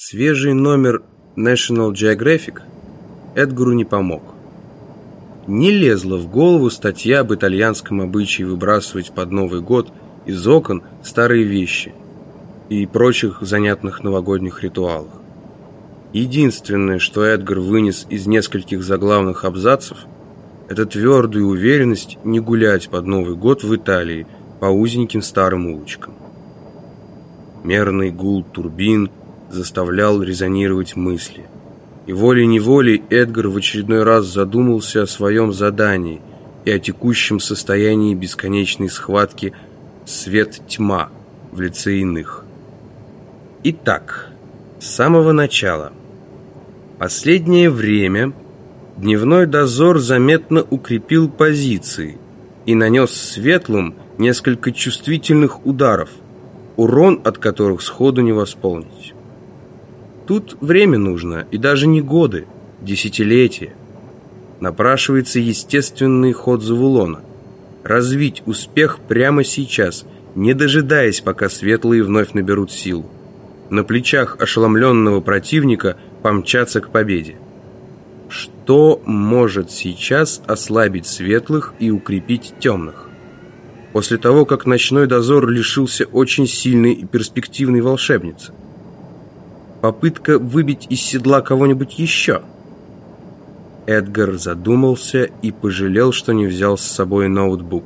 Свежий номер National Geographic Эдгару не помог. Не лезла в голову статья об итальянском обычае выбрасывать под Новый год из окон старые вещи и прочих занятных новогодних ритуалах. Единственное, что Эдгар вынес из нескольких заглавных абзацев, это твердую уверенность не гулять под Новый год в Италии по узеньким старым улочкам. Мерный гул турбин заставлял резонировать мысли. И волей-неволей Эдгар в очередной раз задумался о своем задании и о текущем состоянии бесконечной схватки свет-тьма в лице иных. Итак, с самого начала. Последнее время дневной дозор заметно укрепил позиции и нанес светлым несколько чувствительных ударов, урон от которых сходу не восполнить. Тут время нужно, и даже не годы, десятилетия. Напрашивается естественный ход Завулона. Развить успех прямо сейчас, не дожидаясь, пока светлые вновь наберут силу. На плечах ошеломленного противника помчаться к победе. Что может сейчас ослабить светлых и укрепить темных? После того, как ночной дозор лишился очень сильной и перспективной волшебницы. Попытка выбить из седла кого-нибудь еще. Эдгар задумался и пожалел, что не взял с собой ноутбук.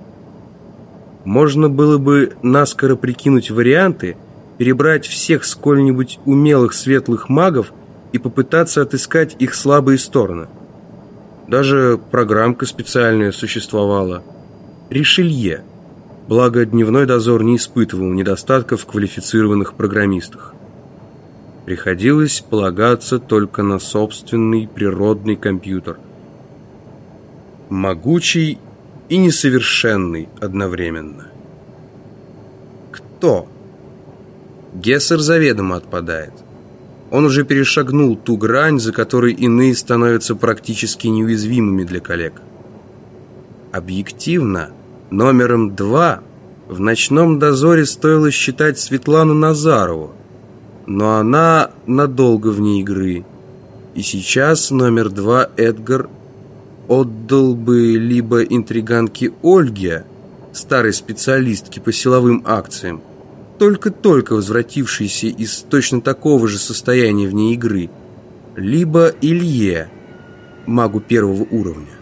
Можно было бы наскоро прикинуть варианты, перебрать всех сколь-нибудь умелых светлых магов и попытаться отыскать их слабые стороны. Даже программка специальная существовала. Ришелье. Благо, дневной дозор не испытывал недостатков в квалифицированных программистах. Приходилось полагаться только на собственный природный компьютер. Могучий и несовершенный одновременно. Кто? Гессер заведомо отпадает. Он уже перешагнул ту грань, за которой иные становятся практически неуязвимыми для коллег. Объективно, номером 2 в ночном дозоре стоило считать Светлану Назарову, но она надолго вне игры, и сейчас номер 2 Эдгар отдал бы либо интриганке Ольге, старой специалистке по силовым акциям, только-только возвратившейся из точно такого же состояния вне игры, либо Илье, магу первого уровня.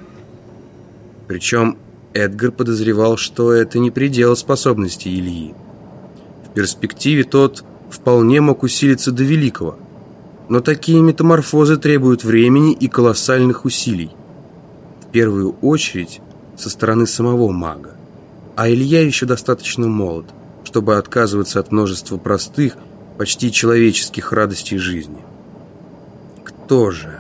Причем Эдгар подозревал, что это не предел способностей Ильи. В перспективе тот вполне мог усилиться до великого, но такие метаморфозы требуют времени и колоссальных усилий. В первую очередь со стороны самого мага. А Илья еще достаточно молод, чтобы отказываться от множества простых, почти человеческих радостей жизни. Кто же?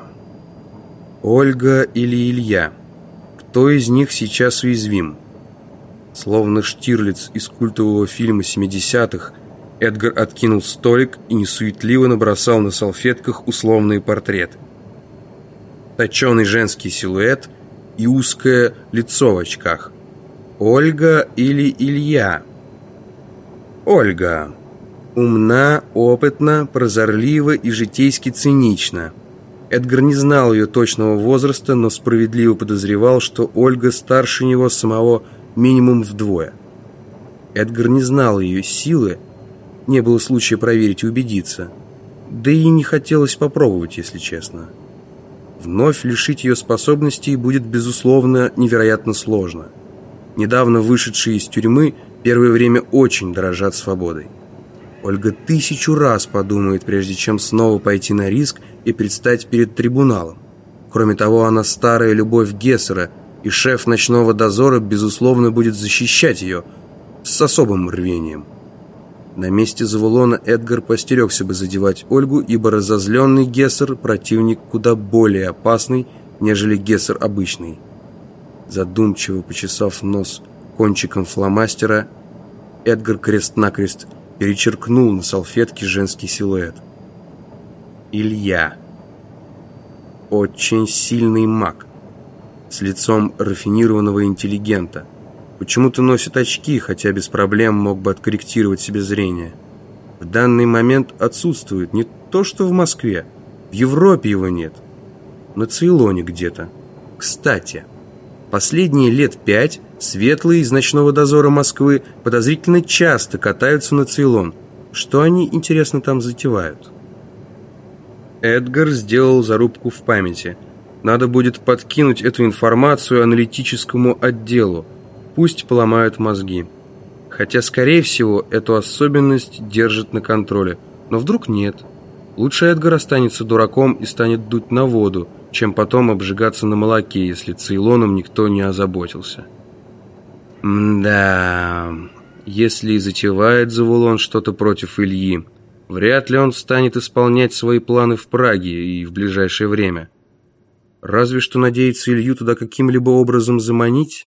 Ольга или Илья? Кто из них сейчас уязвим? Словно Штирлиц из культового фильма 70-х, Эдгар откинул столик и несуетливо набросал на салфетках условные портреты. Точеный женский силуэт и узкое лицо в очках. Ольга или Илья? Ольга. Умна, опытна, прозорлива и житейски цинична. Эдгар не знал ее точного возраста, но справедливо подозревал, что Ольга старше него самого минимум вдвое. Эдгар не знал ее силы, не было случая проверить и убедиться. Да и не хотелось попробовать, если честно. Вновь лишить ее способностей будет, безусловно, невероятно сложно. Недавно вышедшие из тюрьмы первое время очень дорожат свободой. Ольга 1000 раз подумает, прежде чем снова пойти на риск и предстать перед трибуналом. Кроме того, она старая любовь Гессера, и шеф ночного дозора, безусловно, будет защищать ее с особым рвением. На месте Завулона Эдгар постерегся бы задевать Ольгу, ибо разозленный Гессер – противник куда более опасный, нежели Гессер обычный. Задумчиво почесав нос кончиком фломастера, Эдгар крест-накрест перечеркнул на салфетке женский силуэт. Илья. Очень сильный маг, с лицом рафинированного интеллигента. Почему-то носит очки, хотя без проблем мог бы откорректировать себе зрение. в данный момент отсутствует. Не то что в Москве, в Европе его нет. На Цейлоне где-то. Кстати, последние лет 5 светлые из ночного дозора Москвы подозрительно часто катаются на Цейлон. Что они, интересно, там затевают? Эдгар сделал зарубку в памяти. Надо будет подкинуть эту информацию аналитическому отделу. Пусть поломают мозги. Хотя, скорее всего, эту особенность держат на контроле. Но вдруг нет. Лучше Эдгар останется дураком и станет дуть на воду, чем потом обжигаться на молоке, если Цейлоном никто не озаботился. Да, если и затевает Завулон что-то против Ильи, вряд ли он станет исполнять свои планы в Праге и в ближайшее время. Разве что надеется Илью туда каким-либо образом заманить.